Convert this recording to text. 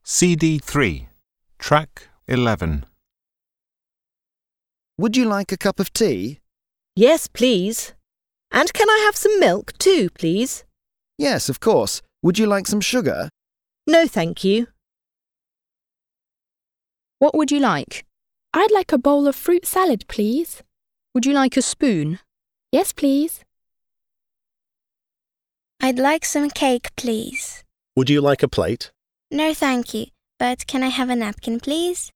CD3, Track 11. Would you like a cup of tea? Yes, please. And can I have some milk too, please? Yes, of course. Would you like some sugar? No, thank you. What would you like? I'd like a bowl of fruit salad, please. Would you like a spoon? Yes, please. I'd like some cake, please. Would you like a plate? No, thank you. But can I have a napkin, please?